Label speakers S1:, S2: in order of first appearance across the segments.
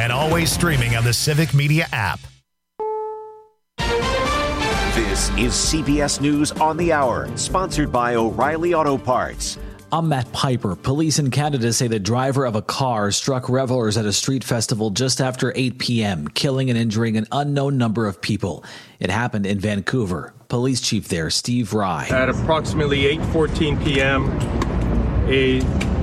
S1: and always streaming on the Civic Media app.
S2: This is CBS News on the Hour, sponsored by O'Reilly Auto Parts.
S3: I'm Matt Piper. Police in Canada say the driver of a car struck revelers at a street festival just after 8 p.m., killing and injuring an unknown number of people. It happened in Vancouver. Police chief there, Steve Rye.
S4: At approximately 8:14 p.m., a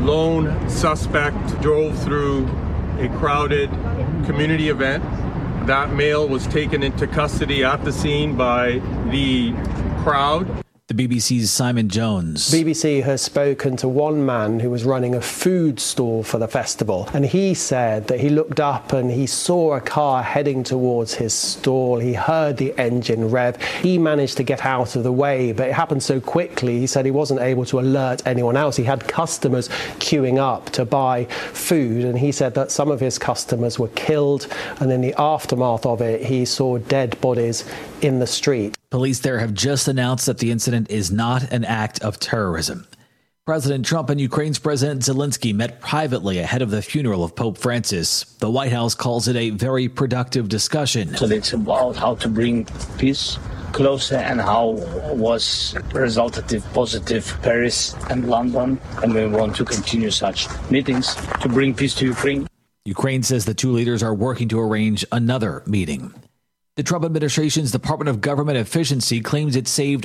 S4: lone suspect drove through a crowded community event. That male was taken into custody at the scene by the crowd.
S3: The BBC's Simon Jones.
S5: BBC has spoken to one man who was running a food stall for the festival, and he said that he looked up and he saw a car heading towards his stall. He heard the engine rev. He managed to get out of the way, but it happened so quickly, he said he wasn't able to alert anyone else. He had customers queuing up to buy food, and he said that some of his customers were killed, and in the aftermath of it, he saw dead bodies in the street.
S3: Police there have just announced that the incident is not an act of terrorism. President Trump and Ukraine's President Zelensky met privately ahead of the funeral of Pope Francis. The White House calls it a very productive discussion.
S6: So it's about how to bring peace closer and how was resultative, positive Paris and London. And we want to continue such meetings to bring peace to Ukraine.
S3: Ukraine says the two leaders are working to arrange another meeting. The Trump administration's Department of Government Efficiency claims it saved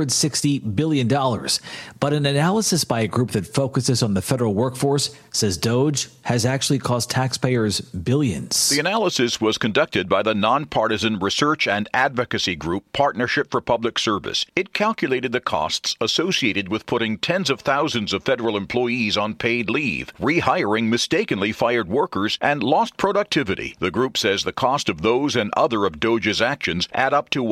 S3: $160 billion. But an analysis by a group that focuses on the federal workforce says DOGE has actually cost taxpayers billions.
S7: The analysis was conducted by the nonpartisan research and advocacy group Partnership for Public Service. It calculated the costs associated with putting tens of thousands of federal employees on paid leave, rehiring mistakenly fired workers, and lost productivity. The group says the cost of those and other of DOGE's actions add up to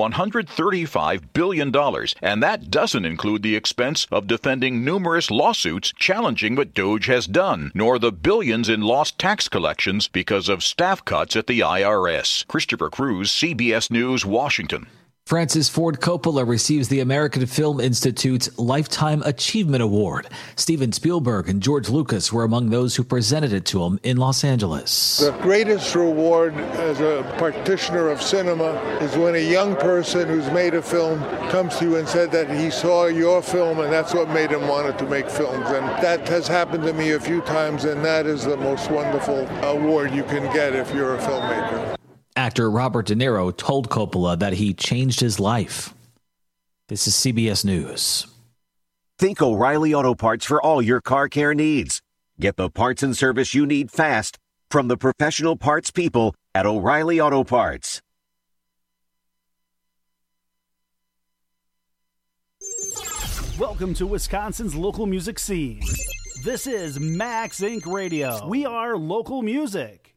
S7: $135 billion, and that doesn't include the expense of defending numerous lawsuits challenging what DOGE has done, nor the billions in lost tax collections because of staff cuts at the IRS. Christopher Cruz, CBS News, Washington.
S3: Francis Ford Coppola receives the American Film Institute's Lifetime Achievement Award. Steven Spielberg and George Lucas were among those who presented it to him in Los Angeles.
S8: The greatest reward as a practitioner of cinema is when a young person who's made a film comes to you and said that he saw your film and that's what made him want to make films. And that has happened to me a few times, and that is the most wonderful award you can get if you're a filmmaker.
S3: Actor Robert De Niro told Coppola that he changed his life. This is CBS News.
S2: Think O'Reilly Auto Parts for all your car care needs. Get the parts and service you need fast from the professional parts people at O'Reilly Auto Parts.
S9: Welcome to Wisconsin's local music scene. This is Max Inc. Radio. We are local music.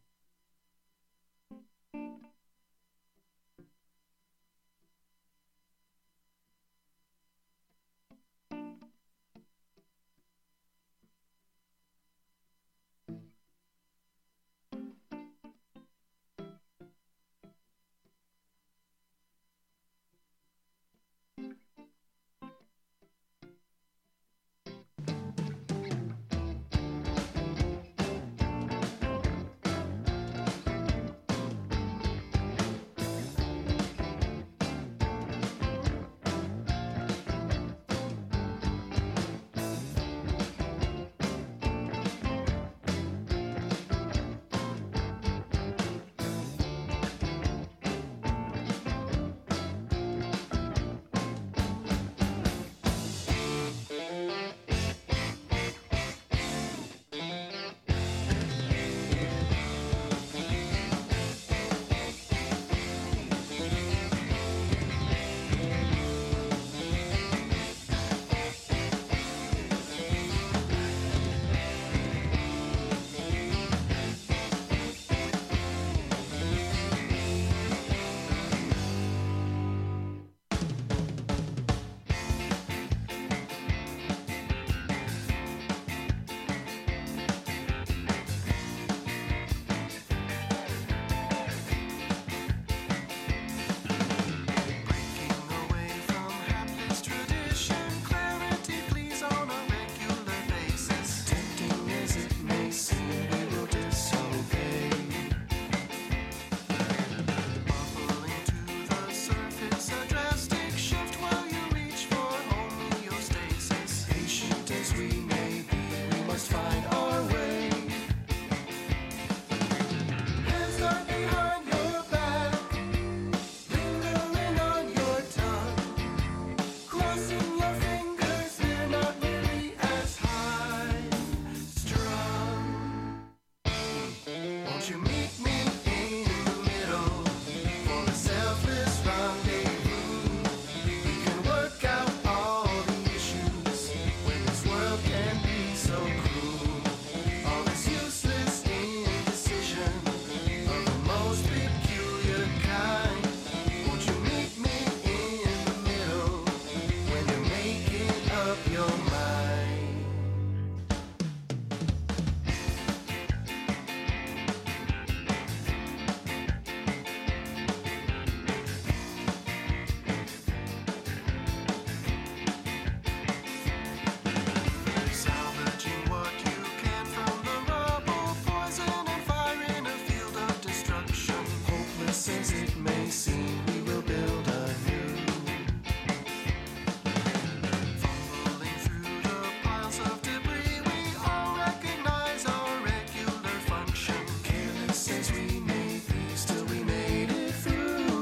S10: mistakes we made, still we made it through.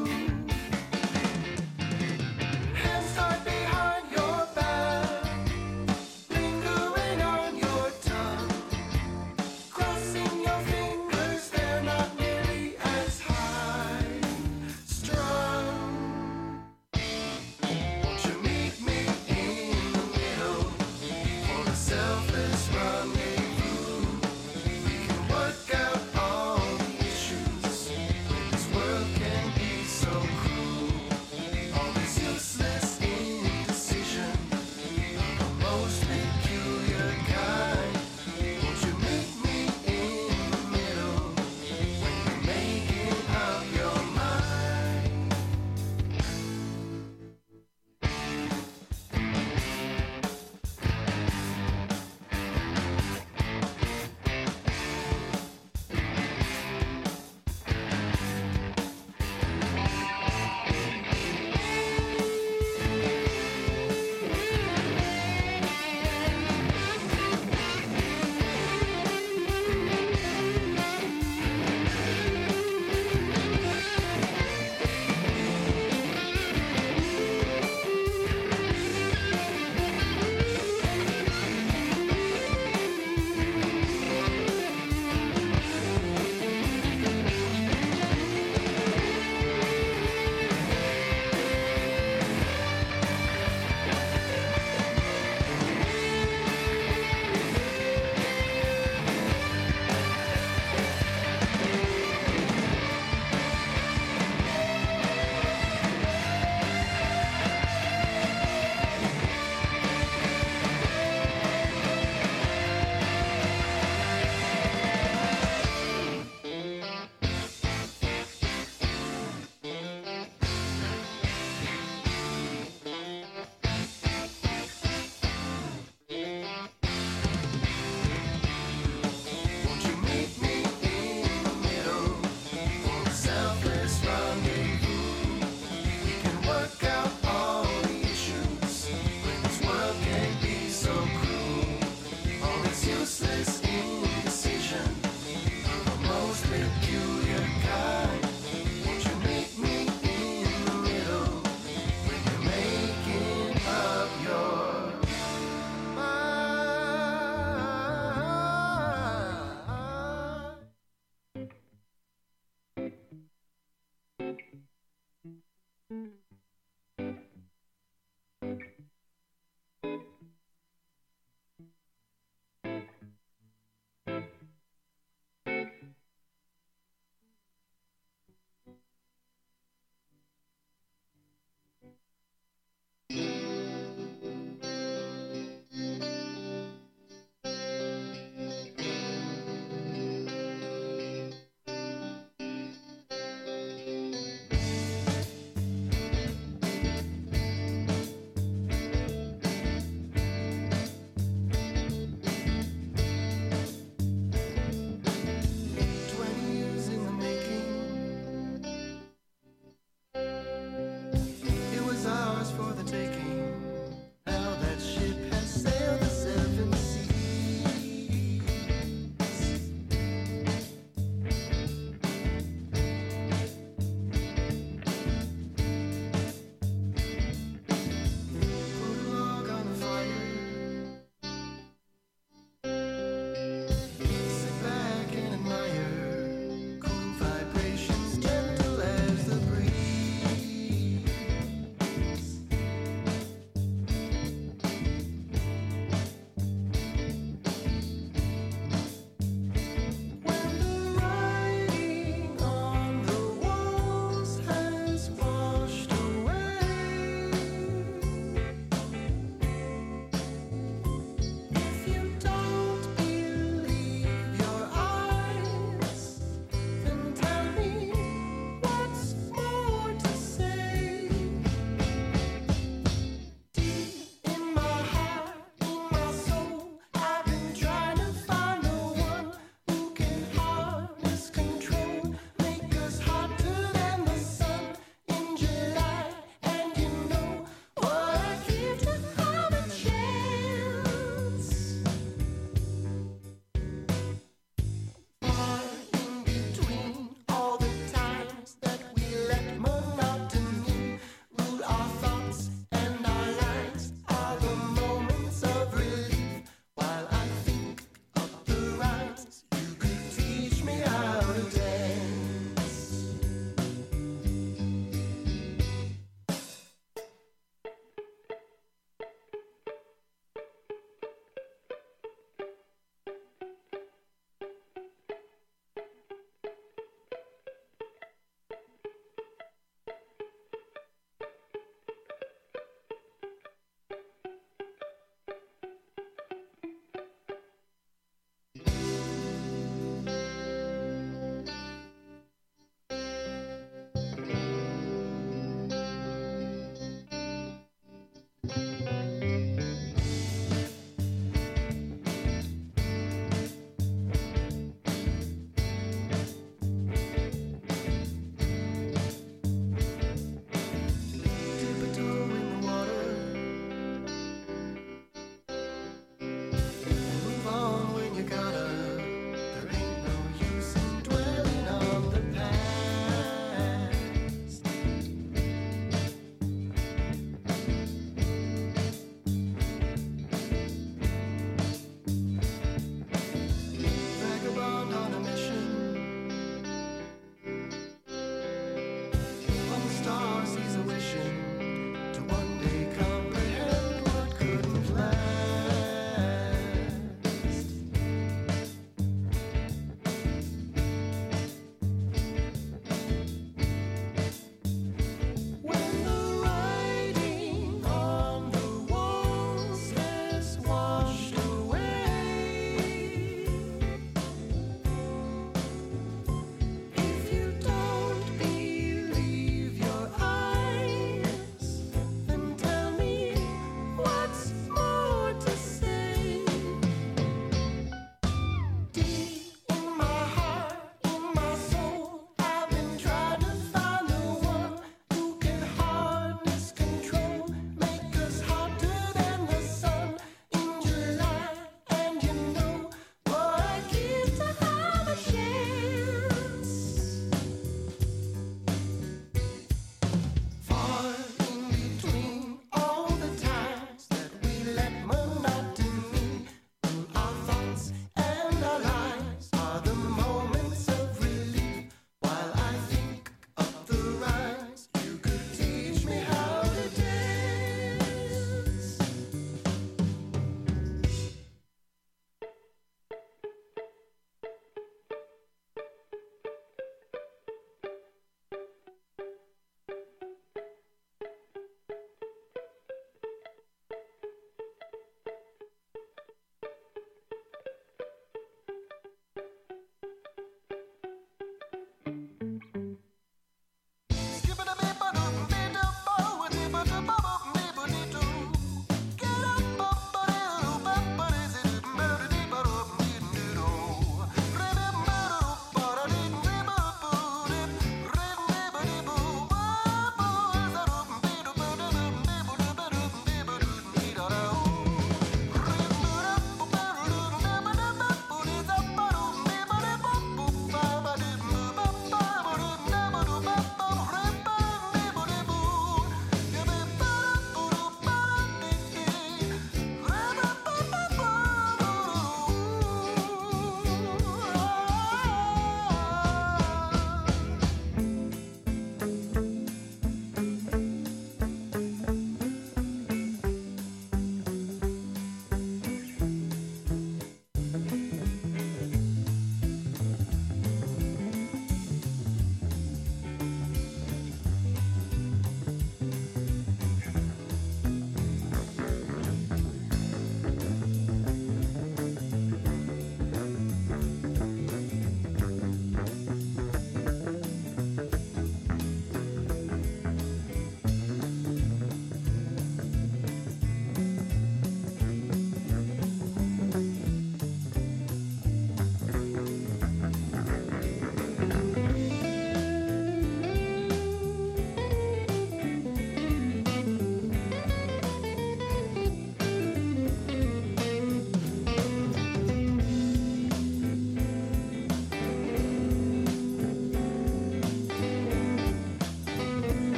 S10: Hands tied behind your back, lingering on your tongue, crossing your fingers, they're not nearly as high strung. Won't you meet me in the middle for a selfless rendezvous? We can work out all the issues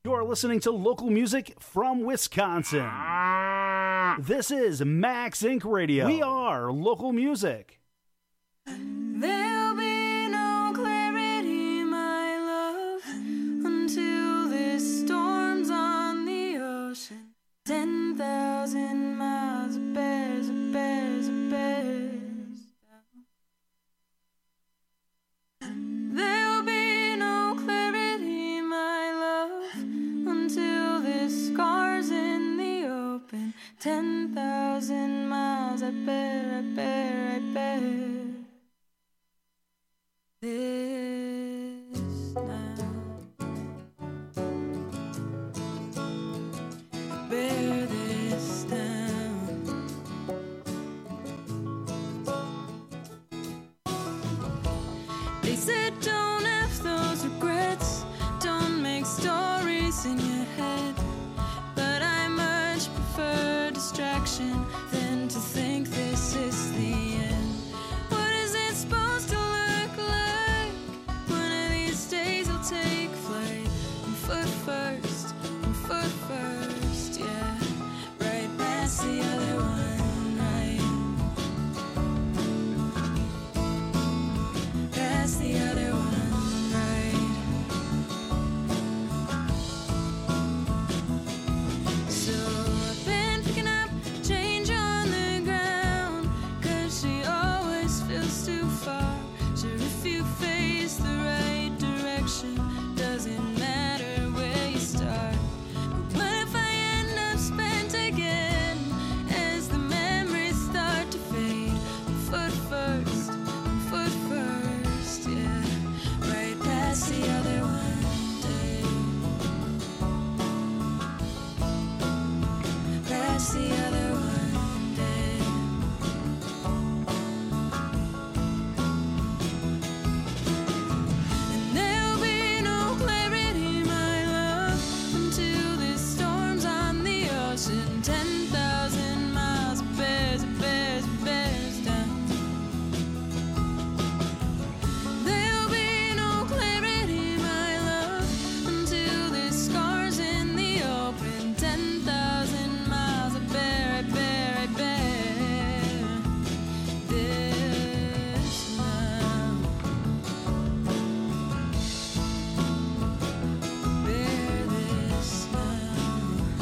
S9: You're listening to local music from Wisconsin. This is Max Inc. Radio. We are local music.
S11: There'll be no clarity, my love, until this storm's on the ocean. 10,000 miles of bears, of bears, of bears. There'll be no clarity, my love, until this scar's in the open. 10,000 miles, I bear, I bear, I bear. This now, I bear this down. They said don't have those regrets, don't make stories in your head, but I much prefer distraction than to think this is the end. What is it supposed to look like? One of these days I'll take flight. I'm foot first, yeah. Right past the other one, right. Past the other one, right. So I've been picking up change on the ground, 'cause she always feels too far. Sure, if you face the right direction, doesn't matter where you start. But what if I end up spent again as the memories start to fade? I'm foot first, yeah. Right past the other one day. Past the other one day. And there'll be no clarity, my love, until this storm's on the ocean. 10,000 miles, bears, bears, bears down. There'll be no clarity, my love, until this scar's in the open. 10,000 miles, I bear, I bear, I bear this now. Bear this now.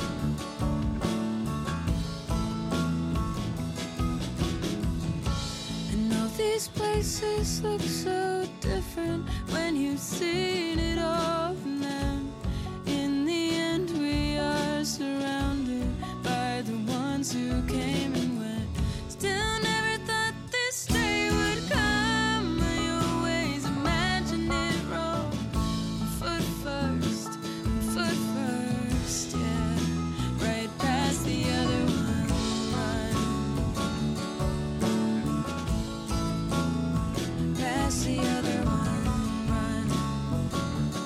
S11: I know these places look so different when you've seen it all from them. In the end, we are surrounded by the ones who came and went. Still never thought this day would come. I always imagined it wrong. I'm foot first, yeah. Right past the other one, run. Past the other one, run.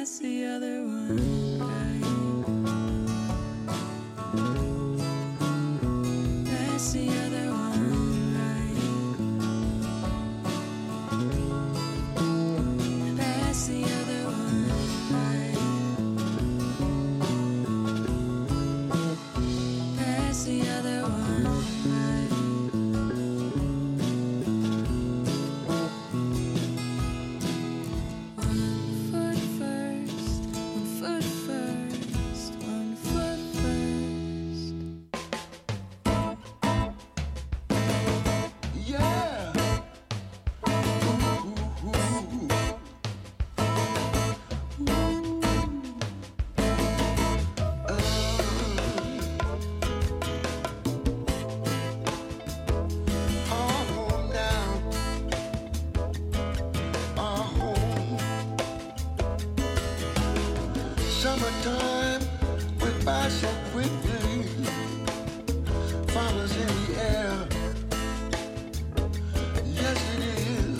S11: Pass the other one, right? Pass the other one, right? Pass the other one, right? Pass the other one, right? One foot first, one foot first, one foot first.
S10: Yeah. Oh, now. Oh. Summertime went by so quickly. Flowers in the air. Yes, it is.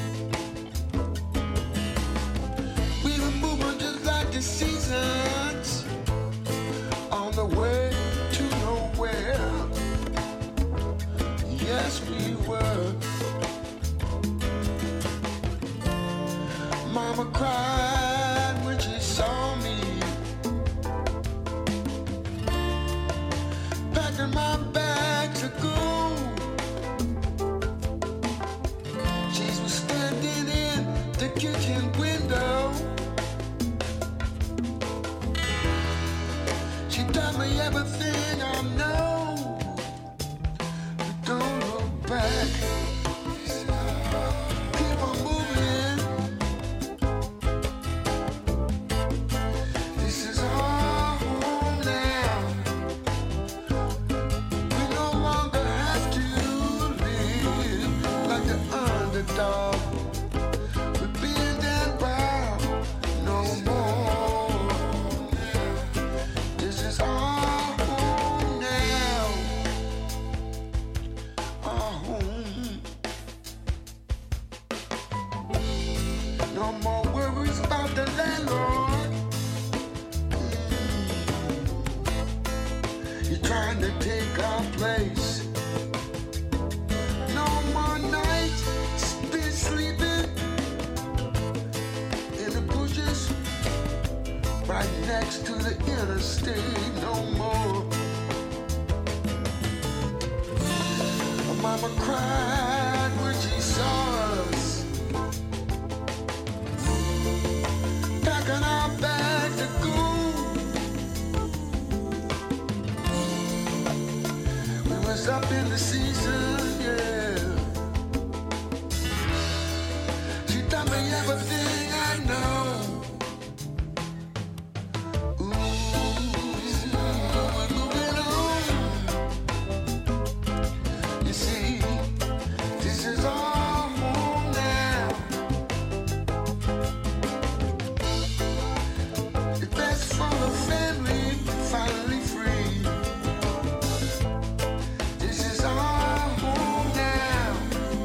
S10: We were moving just like the seasons on the way to nowhere. Yes, we were. Mama cried when she saw me packing my bag to go. She was standing in the kitchen window. She taught me everything I know. But don't look back. Keep on moving. This is our home now. We no longer have to live like the underdog. We're being down by no more. This is our home now. Our home. No more worries about the landlord. You're trying to take our place. No more nights spent sleeping in the bushes right next to the interstate. No more. Mama cried when she saw us packing our bag to go. We was up in the season, yeah. She taught me everything I know. Ooh, we're moving on. You see, this is our home now. It's best for the family, finally free. This is our home now.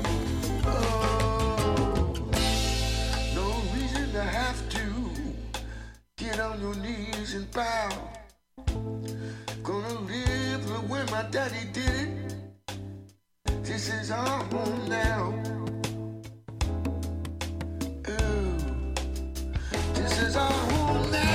S10: Oh, no reason to have to get on your knees and bow. Gonna live the way my daddy did it. This is our home now. Ooh, this is our home now.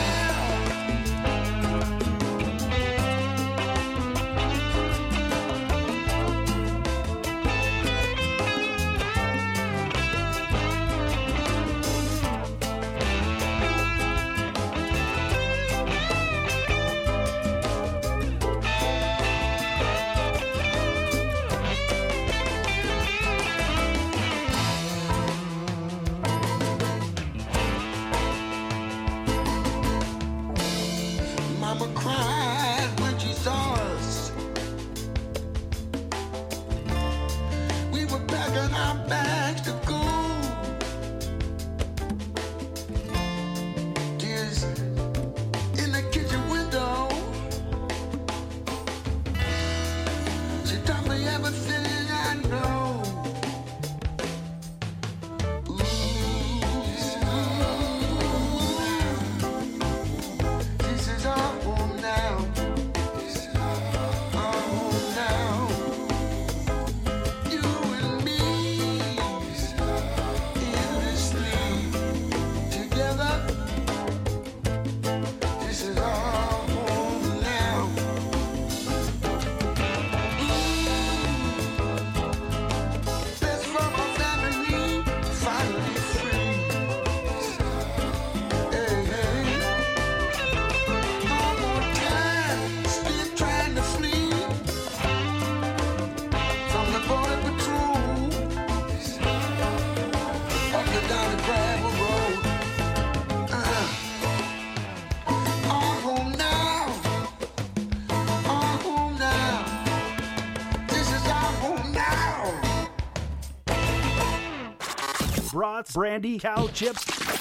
S9: nuts, brandy, cow chips,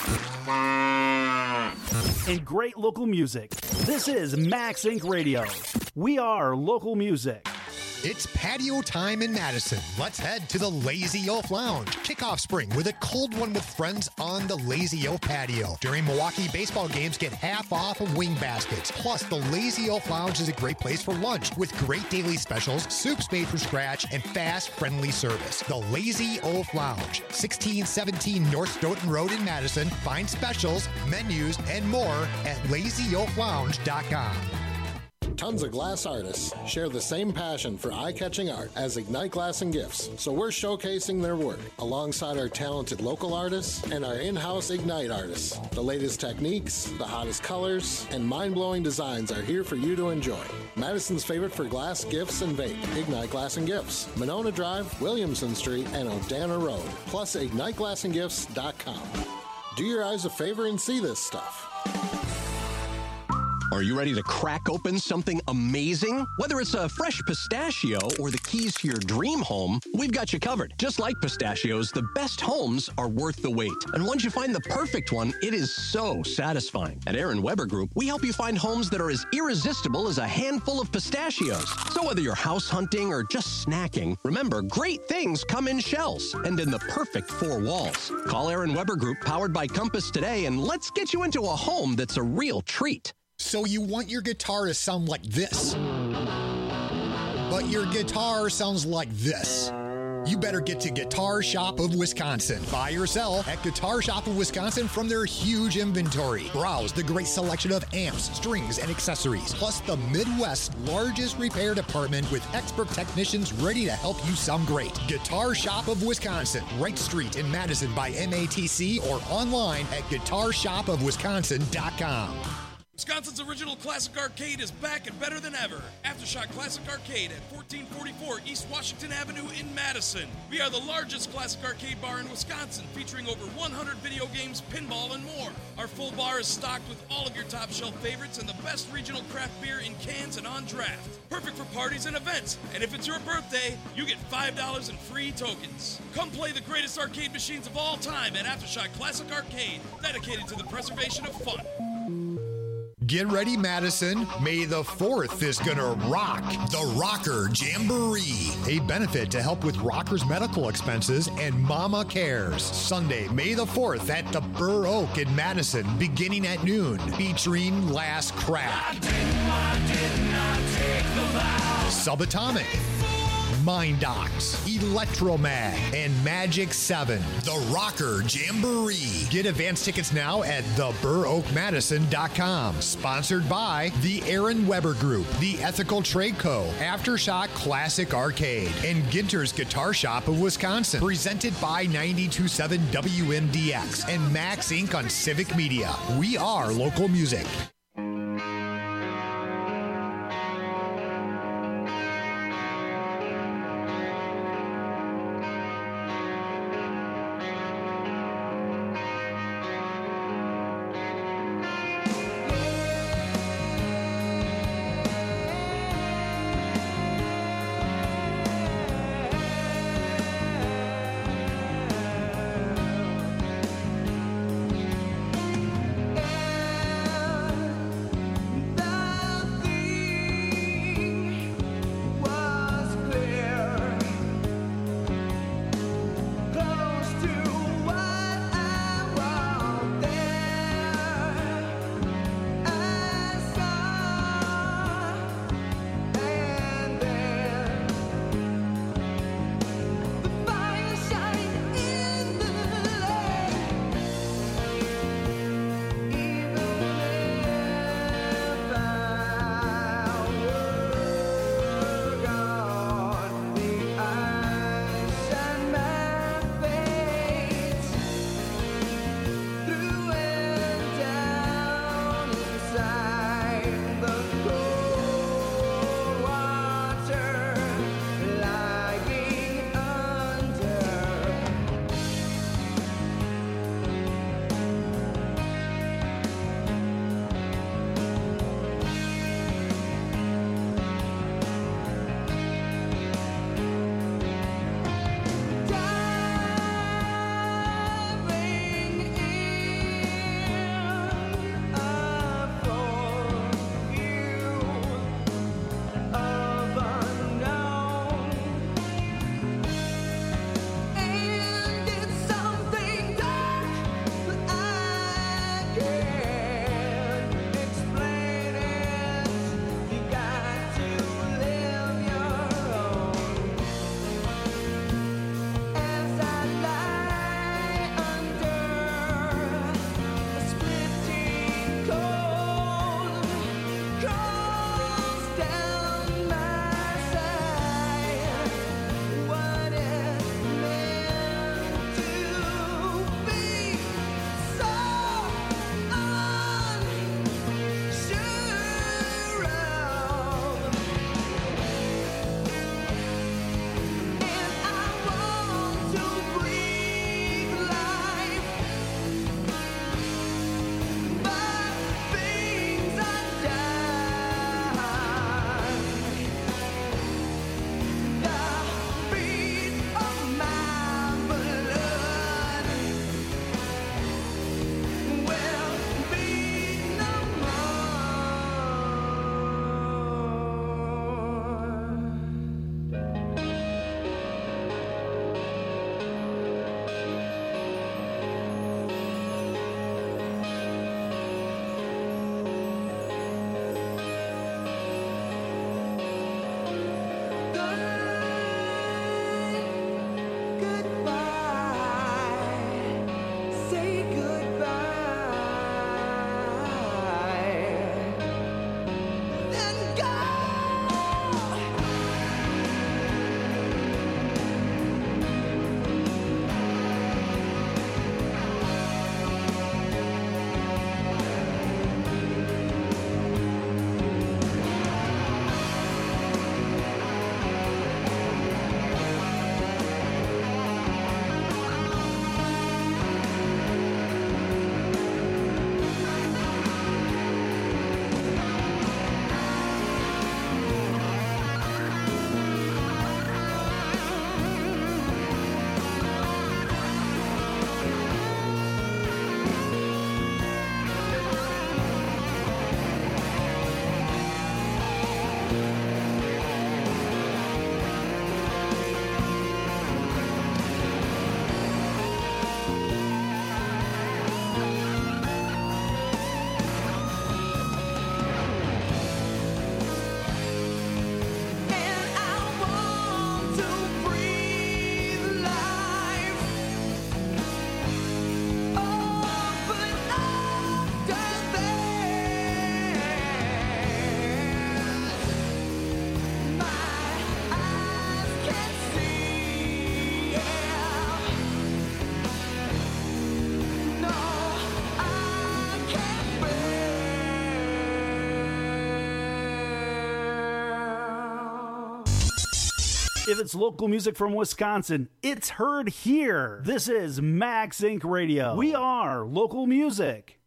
S9: and great local music. This is Max Inc. Radio. We are local music.
S1: It's patio time in Madison. Let's head to the Lazy Oaf Lounge. Kick off spring with a cold one with friends on the Lazy Oaf patio. During Milwaukee baseball games, get half off of wing baskets. Plus, the Lazy Oaf Lounge is a great place for lunch with great daily specials, soups made from scratch, and fast, friendly service. The Lazy Oaf Lounge, 1617 North Stoughton Road in Madison. Find specials, menus, and more at lazyoaflounge.com.
S12: Tons of glass artists share the same passion for eye-catching art as Ignite Glass and Gifts, so we're showcasing their work alongside our talented local artists and our in-house Ignite artists. The latest techniques, the hottest colors, and mind-blowing designs are here for you to enjoy. Madison's favorite for glass, gifts, and vape, Ignite Glass and Gifts, Monona Drive, Williamson Street, and O'Dana Road, plus IgniteGlassandGifts.com. Do your eyes a favor and see this stuff.
S13: Are you ready to crack open something amazing? Whether it's a fresh pistachio or the keys to your dream home, we've got you covered. Just like pistachios, the best homes are worth the wait. And once you find the perfect one, it is so satisfying. At Aaron Weber Group, we help you find homes that are as irresistible as a handful of pistachios. So whether you're house hunting or just snacking, remember, great things come in shells and in the perfect four walls. Call Aaron Weber Group, powered by Compass, today, and let's get you into a home that's a real treat.
S1: So you want your guitar to sound like this, but your guitar sounds like this. You better get to Guitar Shop of Wisconsin. Buy or sell at Guitar Shop of Wisconsin from their huge inventory. Browse the great selection of amps, strings, and accessories, plus the Midwest's largest repair department with expert technicians ready to help you sound great. Guitar Shop of Wisconsin, Wright Street in Madison by MATC, or online at guitarshopofwisconsin.com.
S14: Wisconsin's original classic arcade is back and better than ever. Aftershock Classic Arcade at 1444 East Washington Avenue in Madison. We are the largest classic arcade bar in Wisconsin, featuring over 100 video games, pinball, and more. Our full bar is stocked with all of your top shelf favorites and the best regional craft beer in cans and on draft. Perfect for parties and events. And if it's your birthday, you get $5 in free tokens. Come play the greatest arcade machines of all time at Aftershock Classic Arcade, dedicated to the preservation of fun.
S1: Get ready, Madison. May the 4th is gonna rock. The Rocker Jamboree, a benefit to help with rockers' medical expenses and Mama Cares. Sunday, May the 4th at the Burr Oak in Madison, beginning at noon, featuring Last Crack, Subatomic, Mind Docs, Electromag, and Magic 7. The Rocker Jamboree. Get advance tickets now at theburoakmadison.com. Sponsored by the Aaron Weber Group, the Ethical Trade Co., Aftershock Classic Arcade, and Ginter's Guitar Shop of Wisconsin. Presented by 92.7 WMDX and Max Inc. on Civic Media. We are local music.
S9: If it's local music from Wisconsin, it's heard here. This is Max Inc. Radio. We are local music.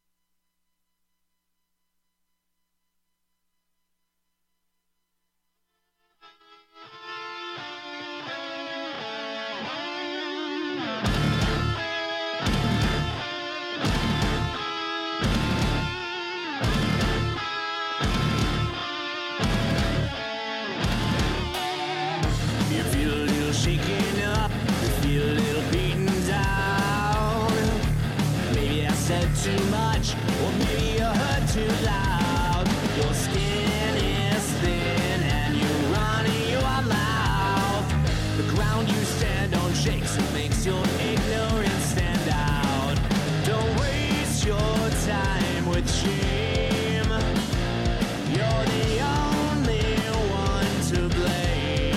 S15: Shaking up, you feel a little beaten down. Maybe I said too much, or maybe you heard too loud. Your skin is thin and you're running your mouth. The ground you stand on shakes and makes your ignorance stand out. Don't waste your time with shame. You're the only one to blame.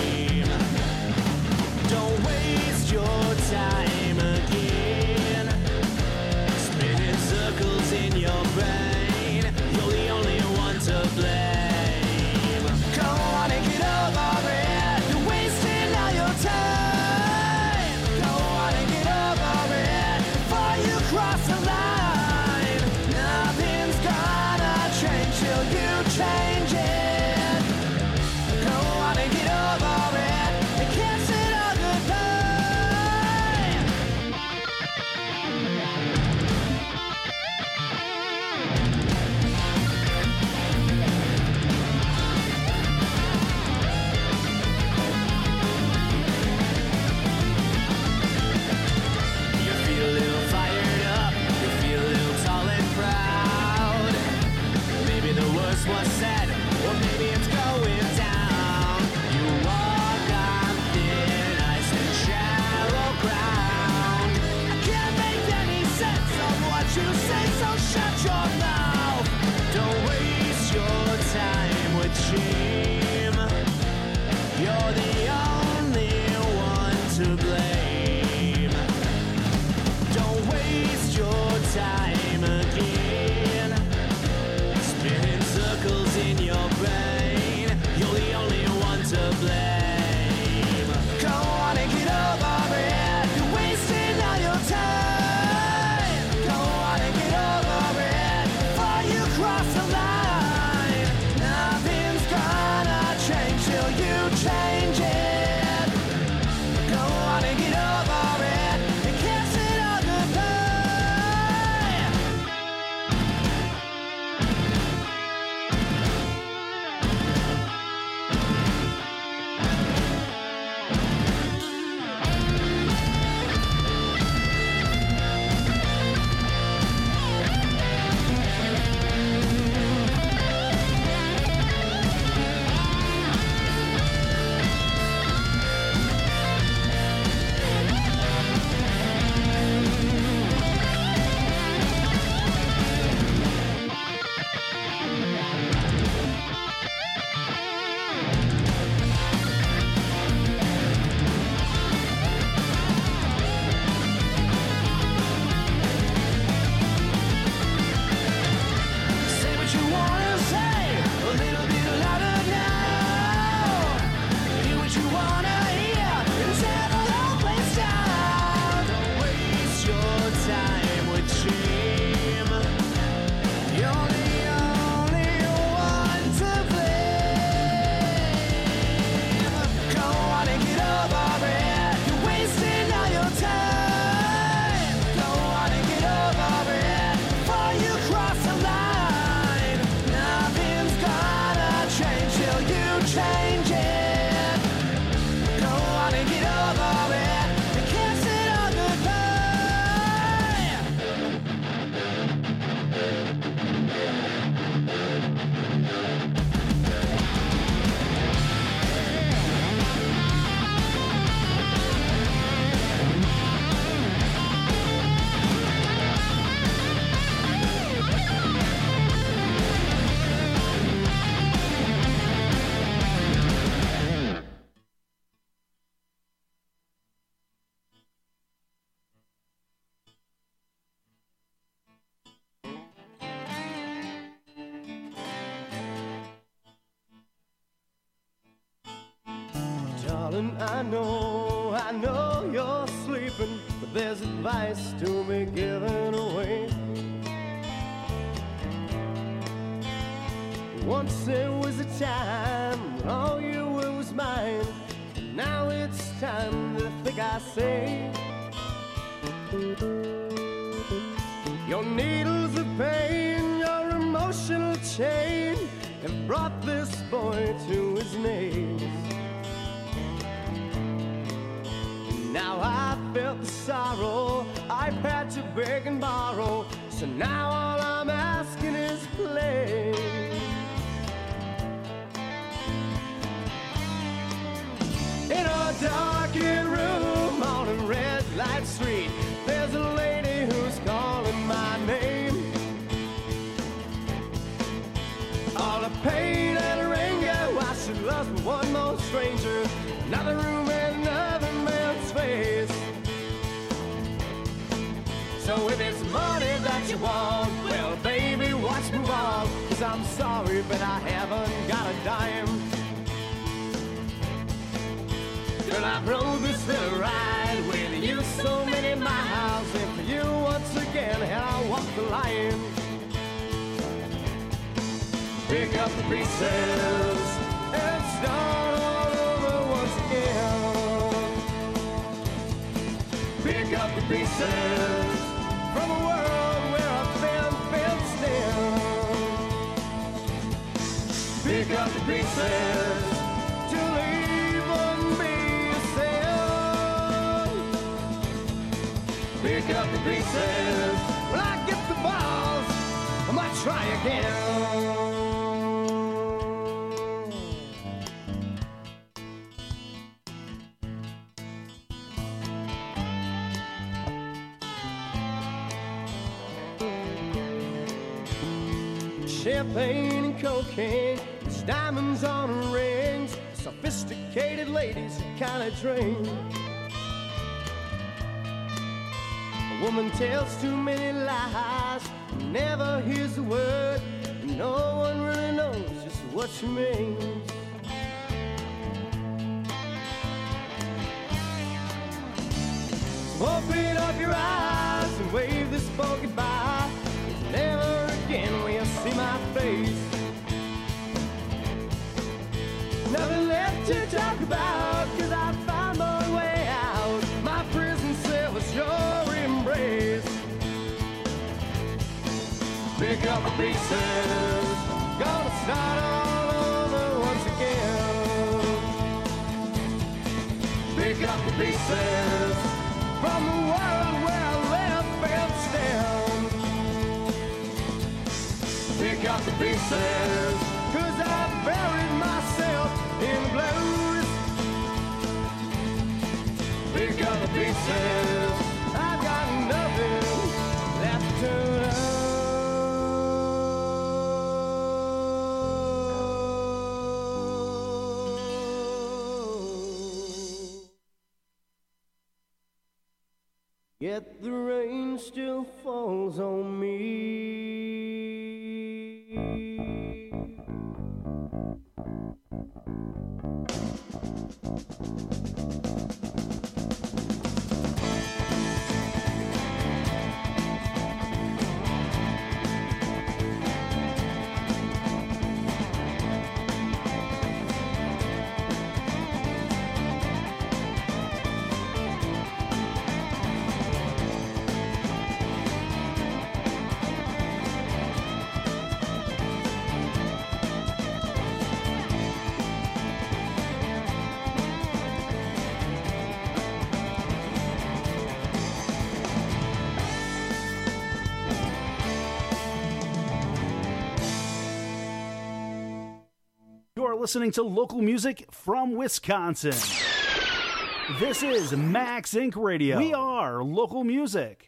S15: Your time again, spinning circles in your brain. You're the only one to blame. Go on and get over it. You're wasting all your time. Go on and get over it before you cross the line. Nothing's gonna change till you change it. Go on and get over it. You can't sit on goodbye. Was said, or maybe it's going down. You walk on thin ice and shallow ground. I can't make any sense of what you say, so shut your mouth. Don't waste your time with shame. You're the only one to blame. Don't waste your time again. Spinning circles in your brain. You're the only one to blame. Go on and get over it. You're wasting all your time. Go on and get over it before you cross the line. Nothing's gonna change till you change it. Go on and get Darling, I know you're sleeping, but there's advice to be given away. Once there was a time when all you were was mine. Now it's time to think I say. Your needles of pain, your emotional chain have brought this boy to his knees. Now I felt the sorrow, I've had to beg and borrow, so now all I'm asking is play. In a darkened room on a red light street, there's a lady who's calling my name. All the pain and her anger, why she loves me one more stranger. Another room and another man's face. So if it's money that you want, well baby, watch move on. 'Cause I'm sorry, but I haven't got a dime. Girl, I've rode this little ride with you so many miles, and for you once again, and I'll walk the line. Pick up the pieces and start all over once again. Pick up the pieces from a world where I've been fenced in. Pick up the pieces to leave on me. Pick up the pieces. When I get the balls, I might try again. Champagne and cocaine, there's diamonds on her rings. Sophisticated ladies who kind of drink. Woman tells too many lies, never hears a word, and no one really knows just what she means. So open up your eyes and wave this boat goodbye. 'Cause never again will you see my face. Nothing left to talk about, 'cause I found my way out. My prison cell was your embrace. Pick up the pieces, gonna start all over once again. Pick up the pieces from the world where I left fenced in. Pick up the pieces, 'cause I buried myself in the blues. Pick up the pieces, I've got nothing left to lose. Yet the rain still falls on me.
S9: You're listening to local music from Wisconsin. This is Max Inc. Radio. We are local music.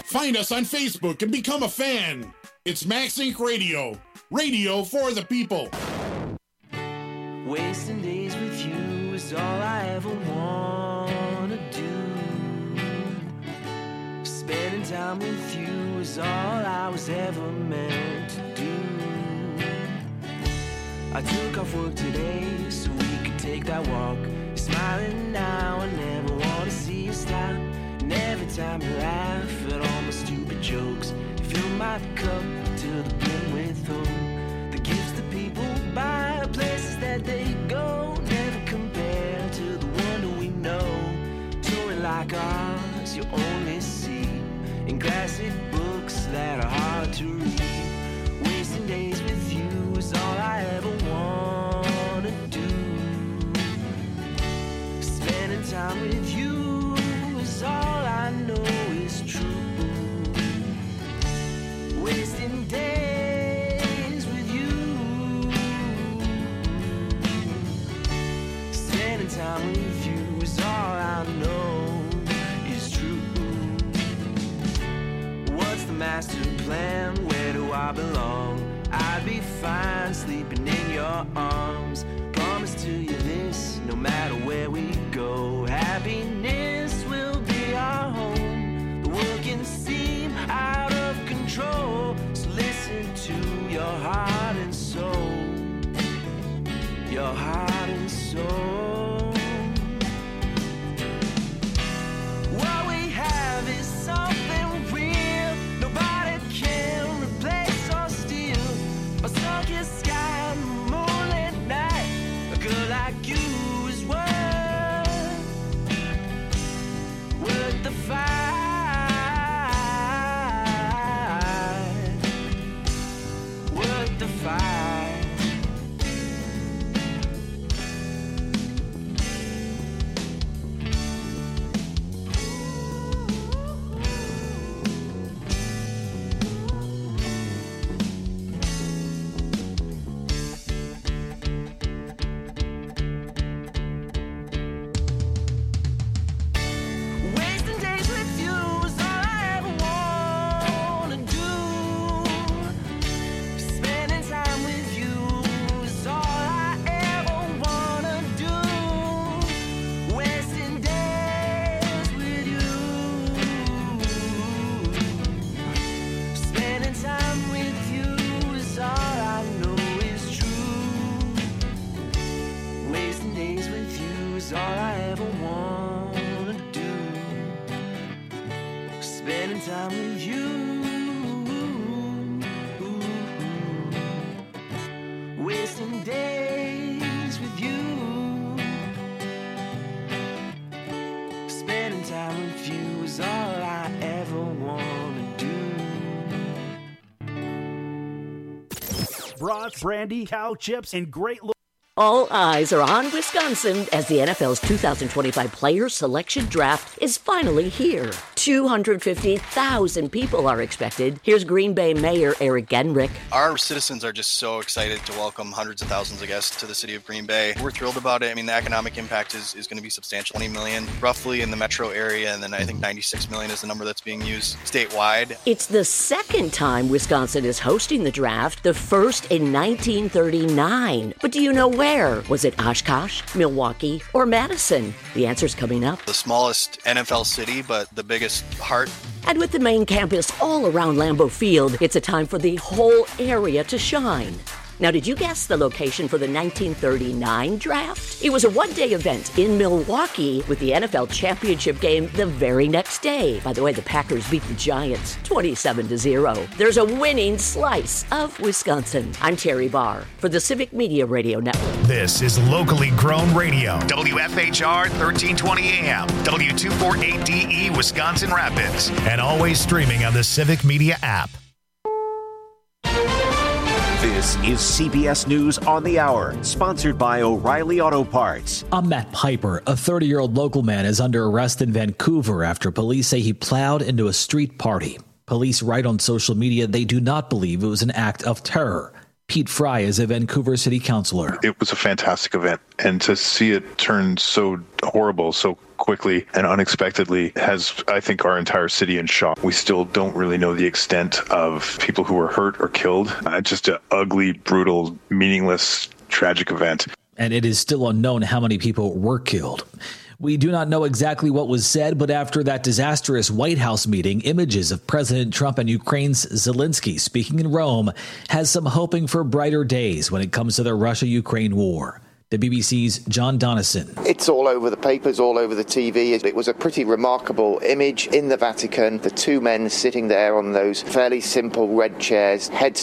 S16: Find us on Facebook and become a fan. It's Max Inc. Radio. Radio for the people.
S15: Wasting days with you is all I ever wanna do. Spending time with you is all I was ever meant to do. I took off work today so we could take that walk. You're smiling now, I never wanna see you stop. And every time you laugh at all my stupid jokes, you fill my cup to the brim with hope. The gifts that people buy, places that they go, never compare to the wonder we know. Touring like ours, you only see in classic books that are hard to read. Wasting days with you is all I ever wanna do. Spending time with you is all I know is true. Wasting days with you. Spending time with you is all I know is true. What's the master plan? Where do I belong? I'd be fine sleeping in your arms. Promise to you this, no matter where we go, happiness will be our home. The world can seem out of control, so listen to your heart and soul. Your heart and soul. What we have is something real. Nobody can replace or steal. A sun-kissed sky, moonlit night. A girl like you is worth the fight. Worth the fight. Wasting days with you is all I ever wanna do. Spending time with you is all I ever wanna do. Wasting days with you. Spending time with you is all I know is true. Wasting days with you is all I ever wanna do. Spending time with you. Wasting days with you. Spending time with you is all I ever wanna do.
S9: Brats, brandy, cow chips, and great
S17: All eyes are on Wisconsin as the NFL's 2025 Player Selection Draft is finally here. 250,000 people are expected. Here's Green Bay Mayor Eric Genrich.
S18: Our citizens are just so excited to welcome hundreds of thousands of guests to the city of Green Bay. We're thrilled about it. I mean, the economic impact is going to be substantial. 20 million roughly in the metro area, and then I think 96 million is the number that's being used statewide.
S17: It's the second time Wisconsin is hosting the draft, the first in 1939. But do you know where? Was it Oshkosh, Milwaukee, or Madison? The answer's coming up.
S18: The smallest NFL city, but the biggest heart.
S17: And with the main campus all around Lambeau Field, it's a time for the whole area to shine. Now, did you guess the location for the 1939 draft? It was a one-day event in Milwaukee with the NFL championship game the very next day. By the way, the Packers beat the Giants 27-0. There's a winning slice of Wisconsin. I'm Terry Barr for the Civic Media Radio Network.
S19: This is locally grown radio. WFHR 1320 AM, W248DE Wisconsin Rapids, and always streaming on the Civic Media app.
S2: This is CBS News on the Hour, sponsored by O'Reilly Auto Parts.
S3: I'm Matt Piper. A 30-year-old local man is under arrest in Vancouver after police say he plowed into a street party. Police write on social media they do not believe it was an act of terror. Pete Fry is a Vancouver City Councilor.
S20: It was a fantastic event, and to see it turn so horrible so quickly and unexpectedly has, I think, our entire city in shock. We still don't really know the extent of people who were hurt or killed. Just an ugly, brutal, meaningless, tragic event.
S3: And it is still unknown how many people were killed. We do not know exactly what was said, but after that disastrous White House meeting, images of President Trump and Ukraine's Zelensky speaking in Rome has some hoping for brighter days when it comes to the Russia-Ukraine war. The BBC's John Donison.
S21: It's all over the papers, all over the TV. It was a pretty remarkable image in the Vatican. The two men sitting there on those fairly simple red chairs, heads